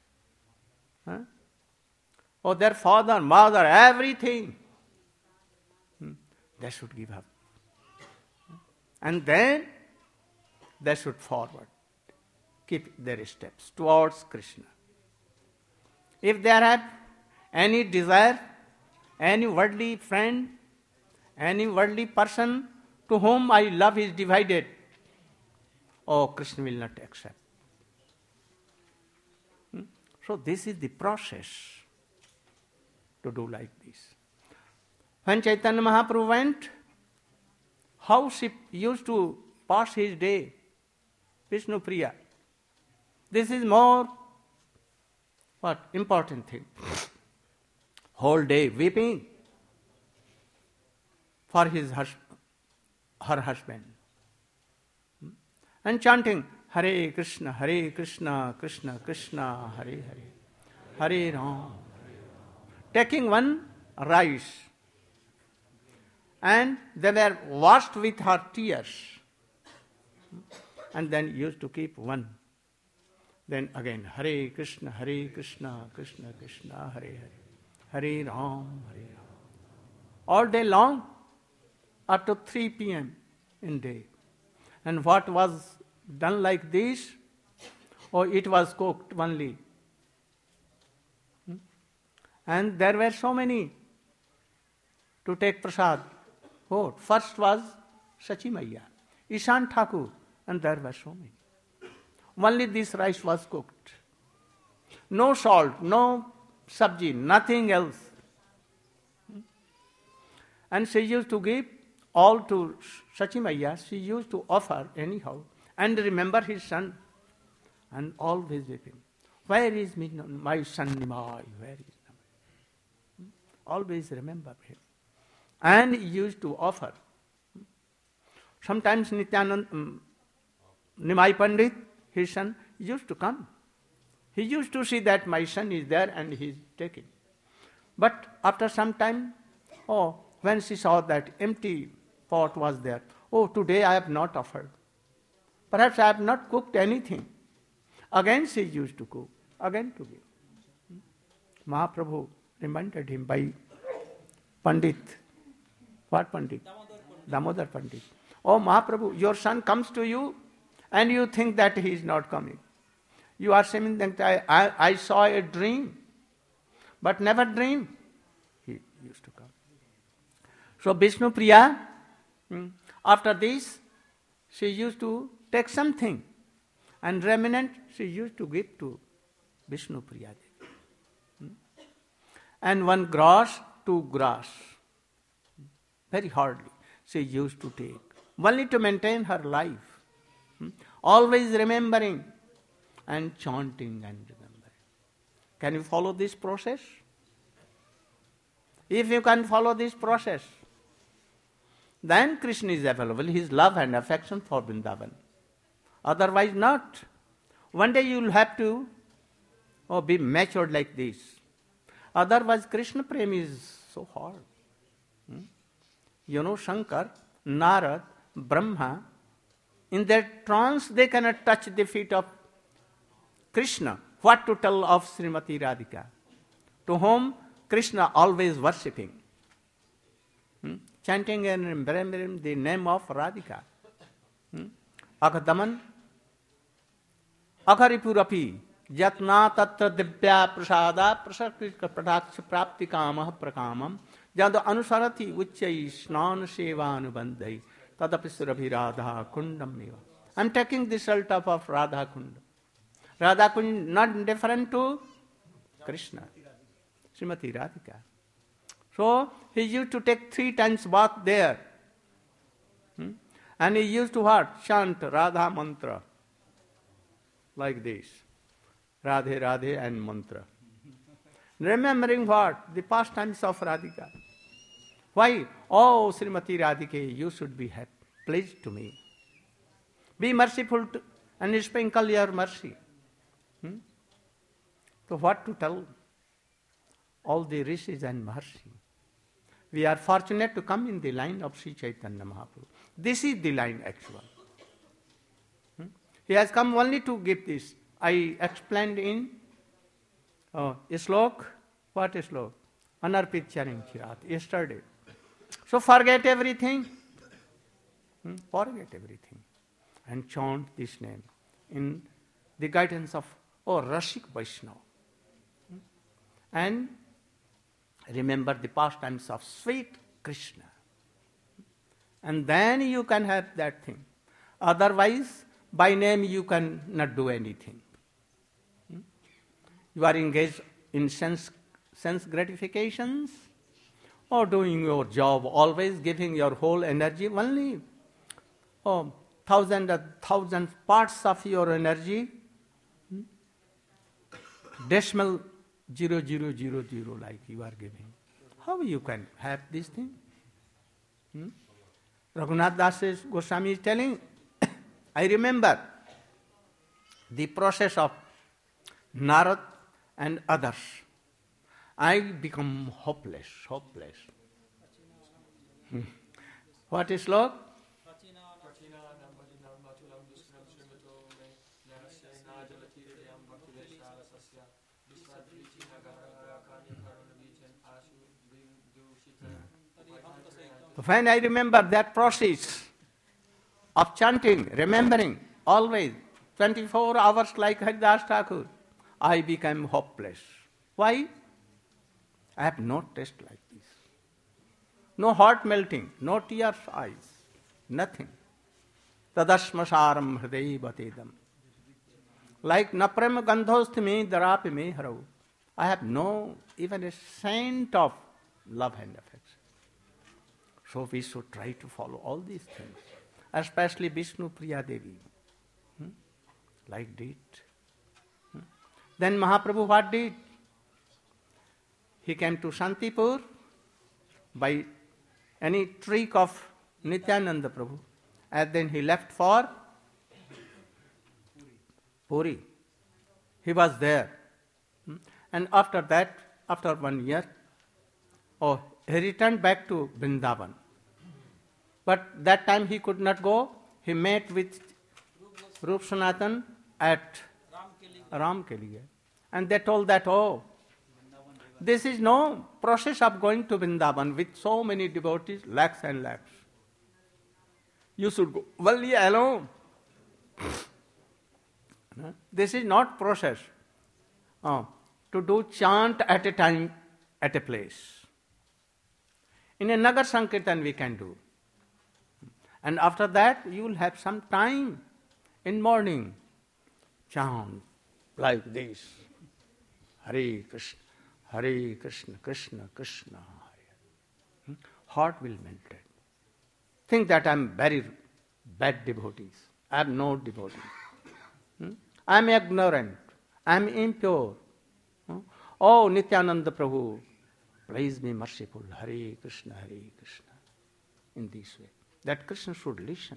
or their father, mother, everything, they should give up. And then they should forward, keep their steps towards Krishna. If they have any desire, any worldly friend, any worldly person to whom my love is divided, Krishna will not accept. So this is the process to do like this. When Chaitanya Mahaprabhu went, how she used to pass his day, Vishnu Priya. This is more important thing. Whole day weeping for her husband. And chanting Hare Krishna, Krishna Krishna, Hare Hare, Hare Ram. Taking one rice. And they were washed with her tears. And then used to keep one. Then again, Hare Krishna, Krishna Krishna, Hare Hare, Hare Ram, Hare Ram. All day long, up to 3 p.m. in day. And what was done like this? It was cooked only. And there were so many to take prasad. First was Sachimaya. Ishan Thakur and there were so many. Only this rice was cooked. No salt, no sabji, nothing else. And she used to give all to Sachi Maiya. She used to offer anyhow and remember his son and always with him. Where is my son Nimai? Where is Nimai? Always remember him. And he used to offer. Sometimes Nityanand, Nimai Pandit, his son, used to come. He used to see that my son is there and he is taking. But after some time, when she saw that empty pot was there, today I have not offered. Perhaps I have not cooked anything. Again she used to cook, again to give. Mahaprabhu reminded him by Pandit. What Pandit? Damodar Pandit. Oh Mahaprabhu, your son comes to you and you think that he is not coming. You are saying that I saw a dream, but never dream. He used to come. So Vishnu Priya, after this, she used to take something and remnant she used to give to Vishnu Priya. And one gross, 2 gross, very hardly, she used to take, only to maintain her life. Always remembering and chanting and remembering. Can you follow this process? If you can follow this process, then Krishna is available, his love and affection for Vrindavan. Otherwise not. One day you will have to be matured like this. Otherwise Krishna Prem is so hard. Shankar, Narad, Brahma, in their trance they cannot touch the feet of Krishna. What to tell of Srimati Radhika, to whom Krishna always worshipping, chanting and remembering the name of Radhika. Akadaman, Akaripurapi, Jatna Tatra Divya Prasada, Prasakritka Pradaksa Prapti Kamah Prakamam, Jada Anusarati Uchai Snan Seva Anubandhai, Tadapisurabi Radha Kundam Meva. I am taking the salt of Radha Kunda. Radha Kund not different to Krishna, Srimati Radhika. So he used to take 3 times bath there. And he used to what? Chant Radha mantra. Like this. Radhe Radhe and mantra. Remembering what? The pastimes of Radhika. Why? Oh, Srimati Radhike, you should be happy, pleased to me. Be merciful and sprinkle your mercy. So what to tell? All the rishis and Maharshi. We are fortunate to come in the line of Sri Chaitanya Mahaprabhu. This is the line actual. He has come only to give this. I explained in a slok. What is slok? Anarpit Charing Chirat, yesterday. So forget everything. Forget everything. And chant this name in the guidance of Rashik Vaishnava. And remember the pastimes of sweet Krishna. And then you can have that thing. Otherwise, by name you cannot do anything. You are engaged in sense gratifications or doing your job, always giving your whole energy, only thousand parts of your energy, decimal 0.0000 like you are giving. How you can have this thing? Raghunath Das Goswami is telling, I remember the process of Narad and others. I become hopeless. What is log? When I remember that process of chanting, remembering, always, 24 hours like Haridas Thakur, I became hopeless. Why? I have no taste like this. No heart melting, no tears eyes, nothing. tadasmasaram hriday batedam. Like napram gandhosthimi darapime harau. I have no even a scent of love and affection. So we should try to follow all these things, especially Vishnu Priya Devi. Like did. Then Mahaprabhu what did? He came to Shantipur by any trick of Nityananda Prabhu, and then he left for Puri. He was there. And after that, after 1 year, he returned back to Vrindavan. But that time he could not go. He met with Rup Sanatan at Ramkeli. And they told that, this is no process of going to Vrindavan with so many devotees, lakhs and lakhs. You should go only alone. This is not process to do chant at a time, at a place. In a Nagar Sankirtan we can do. And after that you will have some time in morning. Chant like this. Hare Krishna, Hare Krishna, Krishna Krishna, Hare. Heart will melt. Think that I am very bad devotees. I am no devotee. I am ignorant. I am impure. Oh, Nityananda Prabhu, please be merciful. Hare Krishna, Hare Krishna. In this way. That Krishna should listen.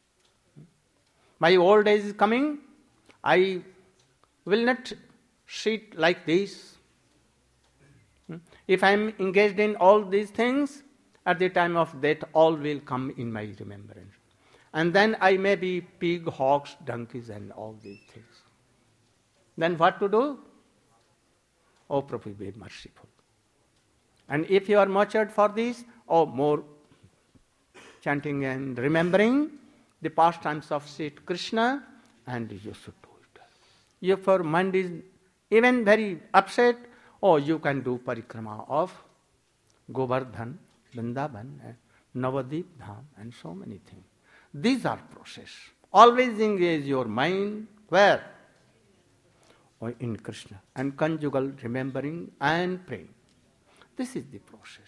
My old age is coming. I will not sit like this. If I am engaged in all these things, at the time of death, all will come in my remembrance. And then I may be pig, hogs, donkeys, and all these things. Then what to do? Oh, Prabhu, be merciful. And if you are matured for this, more chanting and remembering the pastimes of Sri Krishna, and you should do it. If your mind is even very upset, you can do parikrama of Govardhan, Vrindavan, Navadip Dham, and so many things. These are process. Always engage your mind where? In Krishna. And conjugal remembering and praying. This is the process.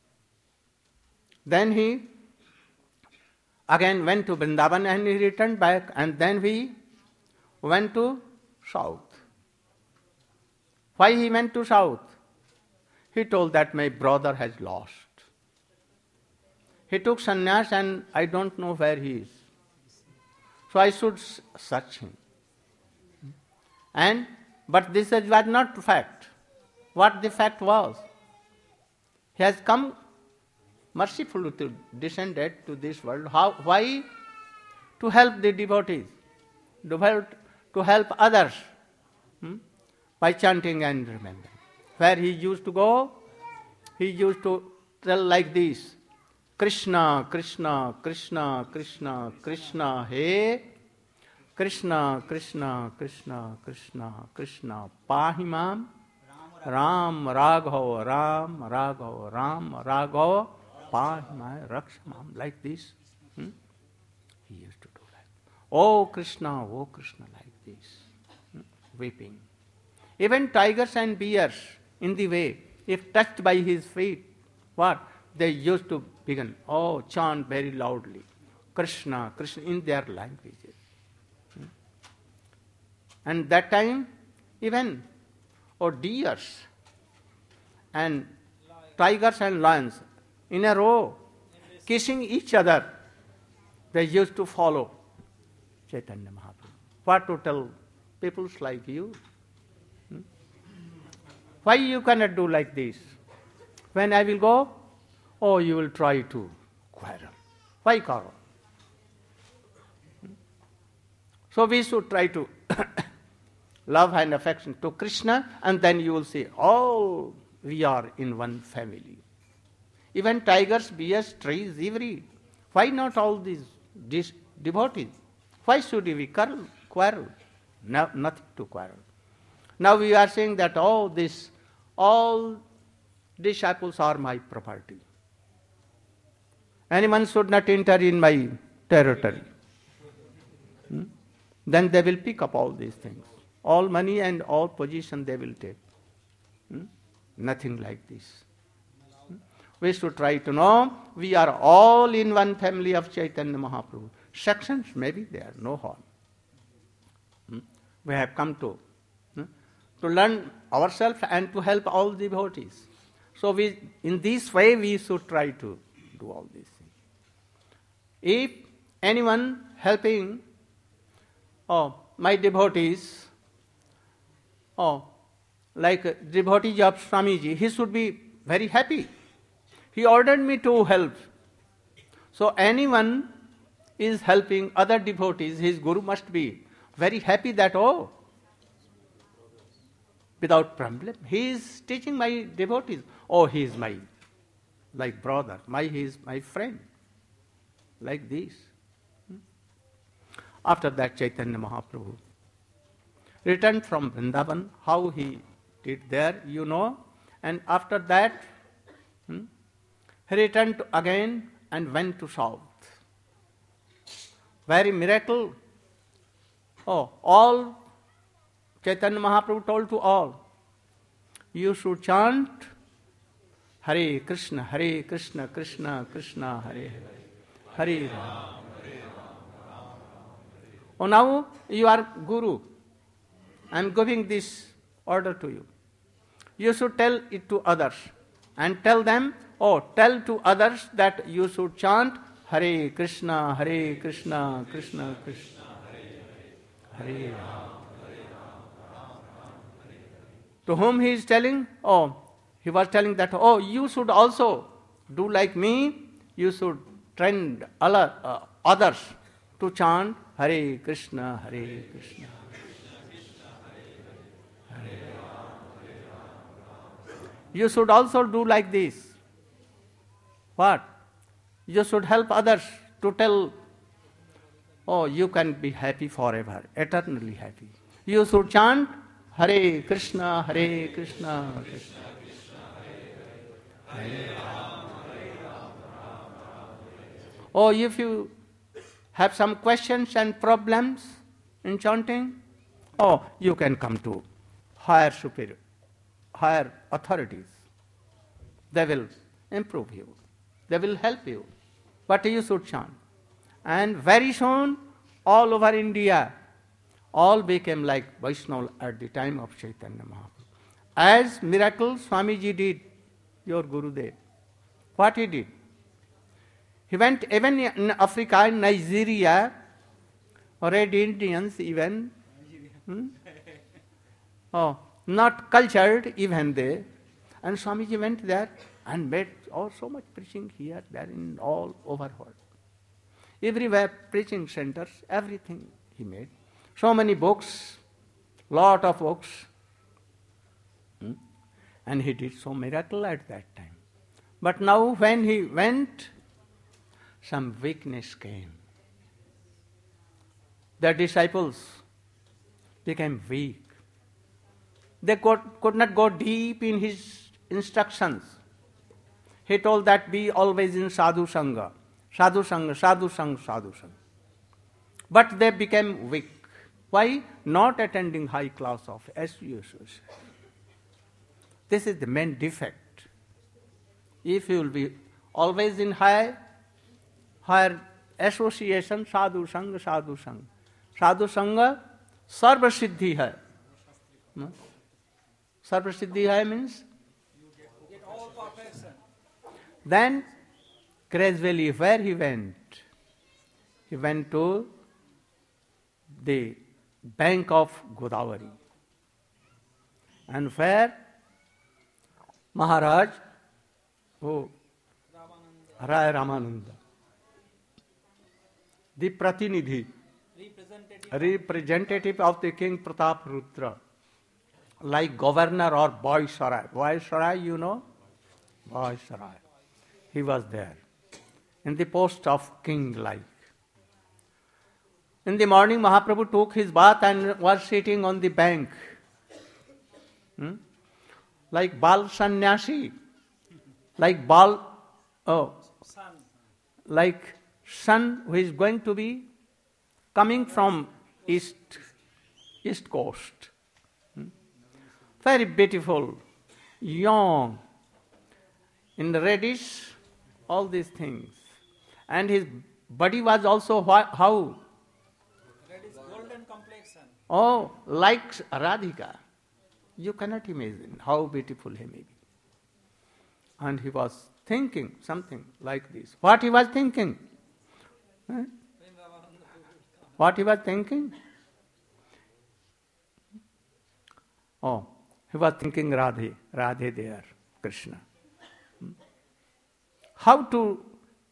Then he again went to Vrindavan and he returned back, and then he went to south. Why he went to south? He told that my brother has lost. He took sannyas and I don't know where he is. So I should search him. But this was not fact. What the fact was? He has come mercifully to descended to this world. Why? To help the devotees, to help others by chanting and remembering. Where he used to go, he used to tell like this: Krishna, Krishna, Krishna, Krishna, Krishna, He Krishna, Krishna, Krishna, Krishna, Krishna, Pahimam, Ram, Raghav, Ram, Raghav, Ram, Raghav, Pahimam, Rakshamam, like this. He used to do like, oh Krishna, like this, weeping. Even tigers and bears in the way, if touched by his feet, what? They used to begin, chant very loudly, Krishna, Krishna, in their languages. And that time, even deers and tigers and lions in a row, kissing each other, they used to follow Chaitanya Mahaprabhu. What to tell people like you? Why you cannot do like this? When I will go, you will try to quarrel. Why quarrel? So we should try to love and affection to Krishna, and then you will see, we are in one family. Even tigers, bears, trees, every. Why not all these devotees? Why should we quarrel? No, nothing to quarrel. Now we are saying that all disciples are my property. Anyone should not enter in my territory. Then they will pick up all these things. All money and all position they will take. Nothing like this. We should try to know we are all in one family of Chaitanya Mahaprabhu. Sections, maybe there, no harm. We have come to learn ourselves and to help all devotees. So in this way we should try to do all these things. If anyone helping my devotees, like devotees of Swamiji, he should be very happy. He ordered me to help. So anyone is helping other devotees, his guru must be very happy that, without problem. He is teaching my devotees. He is my like brother, he is my friend. Like this. After that, Chaitanya Mahaprabhu returned from Vrindavan. How he did there, you know. And after that, he returned again and went to south. Very miracle. All Chaitanya Mahaprabhu told to all, you should chant Hare Krishna, Krishna Krishna, Hare Hare, Hare Ram. Now you are Guru. I am giving this order to you. You should tell it to others and tell them, tell to others that you should chant Hare Krishna, Krishna Krishna, Hare Ram. To whom he is telling? He was telling that, you should also do like me. You should train others to chant Hare Krishna, Krishna. You should also do like this. What? You should help others to tell, you can be happy forever, eternally happy. You should chant Hare Krishna, Krishna, Hare Ram. If you have some questions and problems in chanting, you can come to higher superior, higher authorities. They will improve you. They will help you. But you should chant. And very soon, all over India, all became like Vaishnava at the time of Chaitanya Mahaprabhu. As miracles Swamiji did, your Gurudev. What he did? He went even in Africa, in Nigeria, Red Indians even, not cultured even they. And Swamiji went there and made so much preaching here, there, in all over world. Everywhere preaching centers, everything he made. So many books, lot of books. And he did so miracle at that time. But now when he went, some weakness came. The disciples became weak. They could not go deep in his instructions. He told that be always in sadhu sangha. Sadhu sangha, sadhu sangha, sadhu sangha. But they became weak. Why? Not attending high class of association. This is the main defect. If you will be always in higher association, sadhu sangha, sadhu sangha. Sadhu sangha, sarva siddhi hai. Sarva siddhi hai means? Get all perfection. Then, gradually, where he went? He went to the bank of Godavari. And where Maharaj, Rai Ramananda, the Pratinidhi, representative of the King Pratap Rudra, like governor or Viceroy. Viceroy, you know? Viceroy. He was there, in the post of king-like. In the morning, Mahaprabhu took his bath and was sitting on the bank. Like Bal Sannyasi, like like son who is going to be coming from east coast. Very beautiful, young, in reddish, all these things. And his body was also how? That is golden complexion. Oh, like Radhika. You cannot imagine how beautiful he may be. And he was thinking something like this. What he was thinking? Huh? What he was thinking? Oh, he was thinking Radhe there, Krishna. How to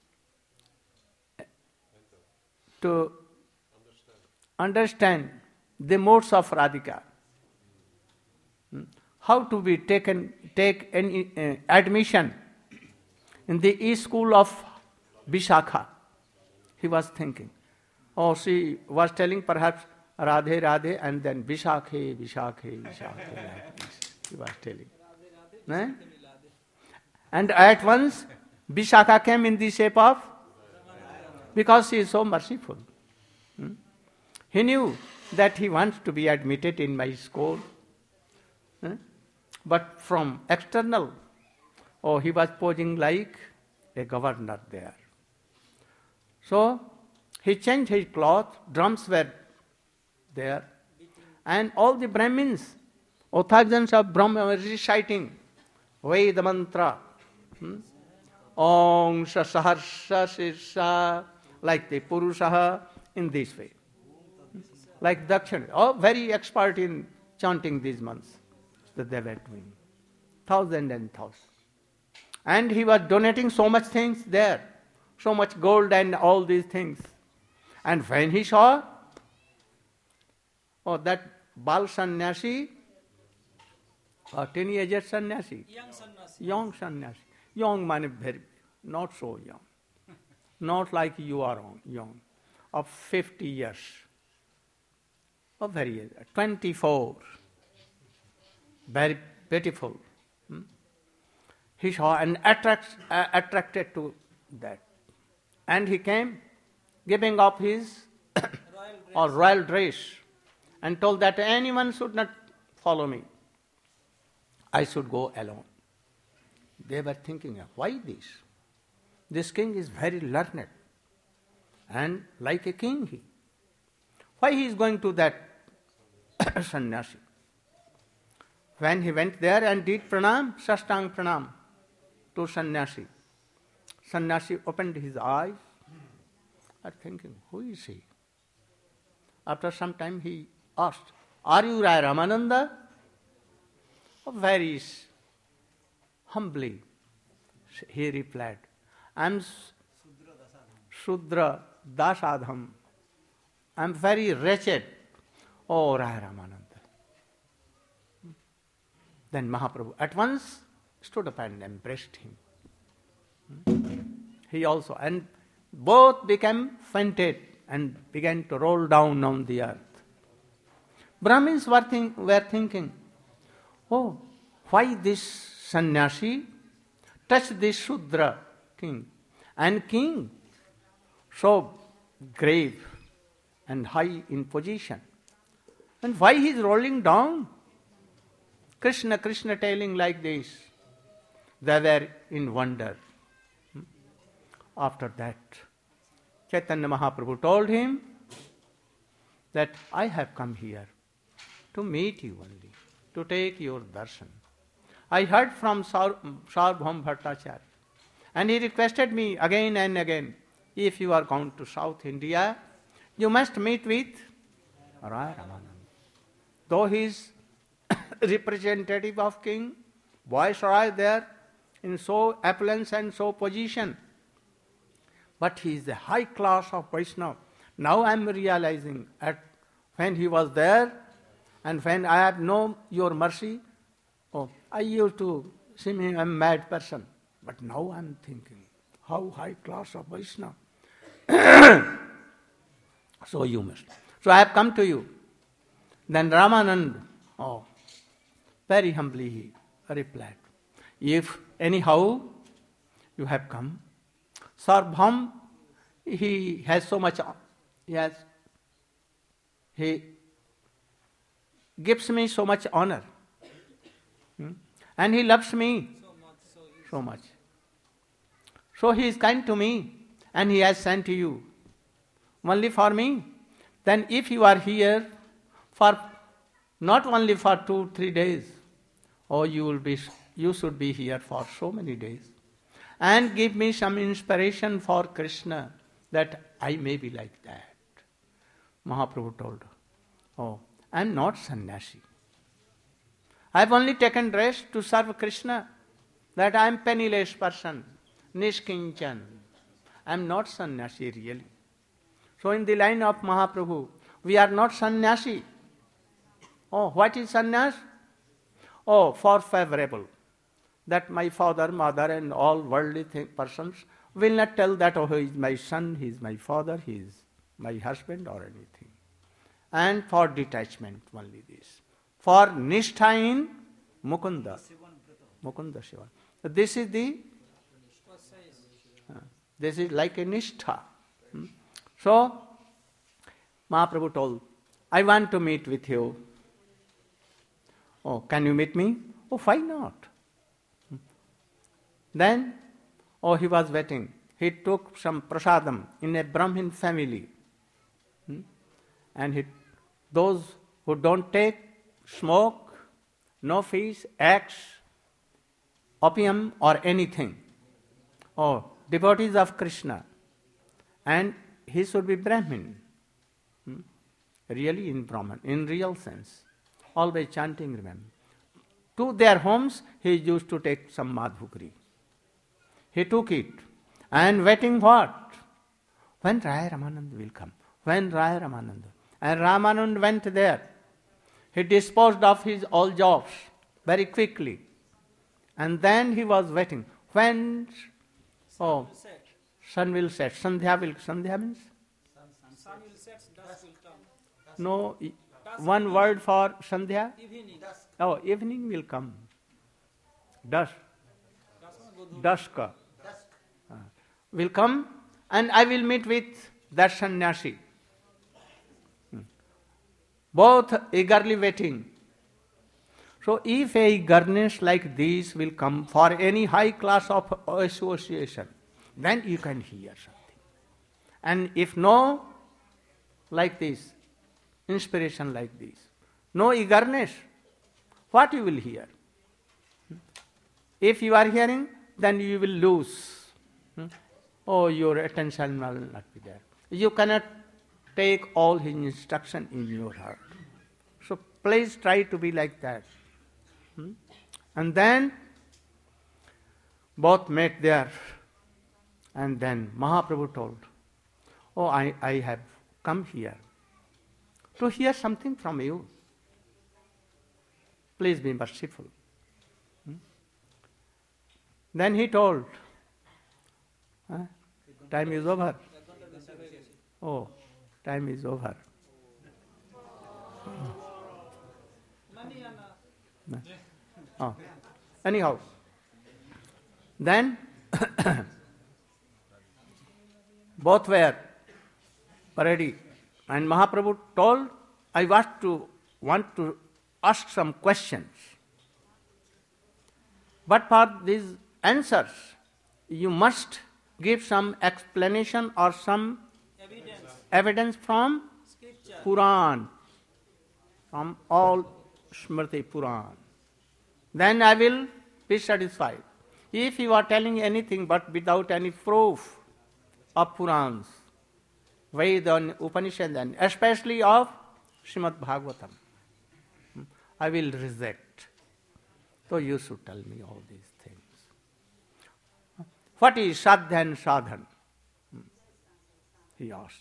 understand the modes of Radhika. How to be take any admission in the e-school of Vishakha. He was thinking. Oh, she was telling perhaps Radhe, Radhe, and then Vishakhe, Vishakhe, Vishakhe, like this. He was telling. Eh? And at once, Vishakha came in the shape of, because she is so merciful. He knew that he wants to be admitted in my school. But from external, he was posing like a governor there. So, he changed his cloth, drums were there, and all the Brahmins, thousands of Brahmins were reciting Veda mantra. Om Saharsha Sirsa, like the Purushaha, in this way. Like Dakshina, very expert in chanting these mantras that they were doing. Thousands and thousands. And he was donating so much things there, so much gold and all these things. And when he saw that Bal Sannyasi, or teenager Sannyasi, young Sannyasi, young man, very, not so young, not like you are young, of 50 years, or very 24, very beautiful. He saw and attracted to that. And he came, giving up his royal dress, and told that anyone should not follow me. I should go alone. They were thinking, why this? This king is very learned, and like a king he. Why he is going to that sannyasi? When he went there and did pranam, sastang pranam to sannyasi, sannyasi opened his eyes and thinking, who is he? After some time he asked, are you Rai Ramananda? Very humbly he replied, I am Shudra Dasadham. I am very wretched. Oh, Rai Ramananda. Then Mahaprabhu at once stood up and embraced him. He also, and both became fainted and began to roll down on the earth. Brahmins were thinking, oh, why this sannyasi touched this Shudra king? And king, so grave and high in position. And why he is rolling down? Krishna telling like this. They were in wonder. After that, Chaitanya Mahaprabhu told him that I have come here to meet you only, to take your darshan. I heard from Sarvabhauma Bhattacharya, and he requested me again and again, if you are going to South India, you must meet with Rai Ramananda. Though he is representative of king, Viceroy there, in so opulence and so position, but he is a high class of Vaishnava. Now I am realizing when he was there, and when I have known your mercy, I used to see him a mad person. But now I am thinking, how high class of Vaishnava. So you must. So I have come to you. Then Ramanand, very humbly he replied, if anyhow you have come, Sarvabhauma, he has so much, he has he gives me so much honor. And he loves me so much. So he is kind to me, and he has sent to you only for me. Then if you are here for not only for 2-3 days, you should be here for so many days, and give me some inspiration for Krishna, that I may be like that. Mahaprabhu told, I am not sannyasi. I have only taken rest to serve Krishna, that I am penniless person, nishkinchan. I am not sannyasi really. So in the line of Mahaprabhu, we are not sannyasi. What is sannyas? For favorable. That my father, mother and all worldly persons will not tell that, he is my son, he is my father, he is my husband or anything. And for detachment only this. For nishtha in Mukunda. Mukunda Shiva. This is like a nishtha. So, Mahaprabhu told, I want to meet with you. Can you meet me? Why not? Then, he was waiting. He took some prasadam in a Brahmin family. And those who don't take smoke, no fish, eggs, opium or anything, devotees of Krishna. And he should be Brahmin. Really in Brahman, in real sense. Always chanting, remember. To their homes, he used to take some madhukri. He took it. And waiting what? When Raya Ramananda will come. When Raya Ramananda. And Ramananda went there. He disposed of his all jobs very quickly. And then he was waiting. When? Sun will set. Sandhya means? Sun will set, dusk will come. No, one word for Sandhya? Evening. Evening will come. Dusk. Dusk. Will come, and I will meet with that sannyasi. Both eagerly waiting. So if a eagerness like this will come for any high class of association, then you can hear something. And if no, like this, inspiration like this, no eagerness, what you will hear? If you are hearing, then you will lose. Your attention will not be there. You cannot take all his instruction in your heart. So please try to be like that. And then both met there. And then Mahaprabhu told, I have come here to hear something from you. Please be merciful. Then he told, time is over. Time is over. Anyhow, then both were ready, and Mahaprabhu told, I want to ask some questions. But for these answers, you must give some explanation or some evidence from Scripture. Puran, from all Smriti Puran. Then I will be satisfied. If you are telling anything but without any proof of Purans, Veda and Upanishad, and especially of Srimad Bhagavatam, I will reject. So you should tell me all these things. What is sadhya and sadhan? He asked.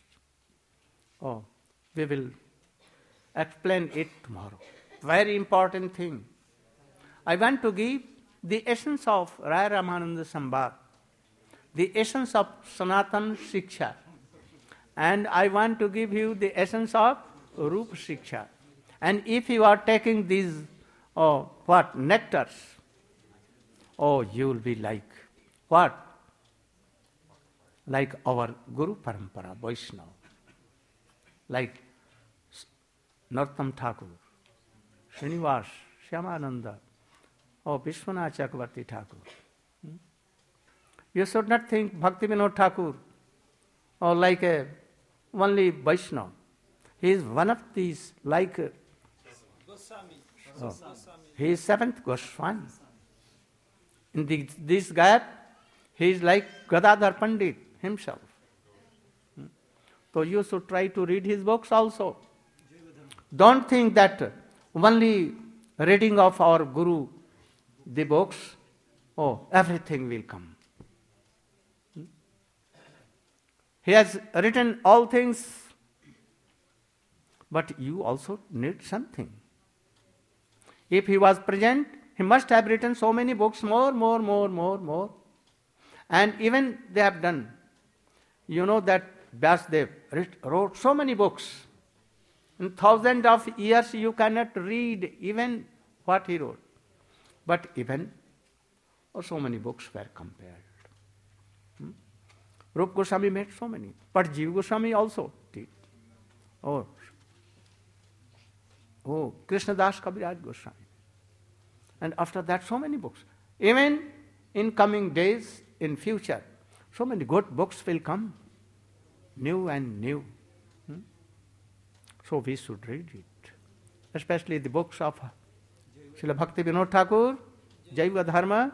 We will explain it tomorrow. Very important thing. I want to give the essence of Raya Ramananda Sambhad, the essence of Sanatan Shiksha, and I want to give you the essence of Rupa Shiksha. And if you are taking these, nectars, you will be like, what? Like our Guru Parampara, Vaishnava. Like Narottam Thakur, Srinivas, Shyamananda, or Vishwanath Chakravarti Thakur. You should not think Bhaktivinoda Thakur or like a only Vaishnava. He is one of these, like Goswami. he is seventh Goswami. In this gap, he is like Gadadhar Pandit himself. So you should try to read his books also. Don't think that only reading of our Guru, the books, everything will come. He has written all things, but you also need something. If he was present, he must have written so many books, more. And even they have done. You know that Vyasdev wrote so many books. In thousands of years you cannot read even what he wrote. But even so many books were compared. Rupa Goswami made so many. But Jiva Goswami also did. Krishnadas Kaviraj Goswami. And after that so many books. Even in coming days, in future, so many good books will come. New and new. So we should read it. Especially the books of Srila Bhaktivinoda Thakur, Jaiva Dharma,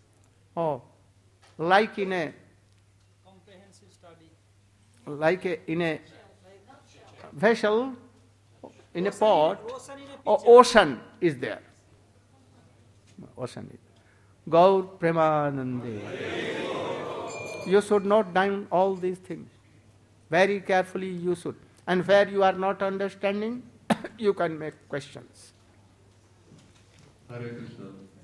like in a Comprehensive study. in a vessel, in a pot, Ocean in a or picture. ocean is there. Ocean is. Gaur Premanande. You should note down all these things. Very carefully you should. And where you are not understanding, you can make questions. Hare Krishna.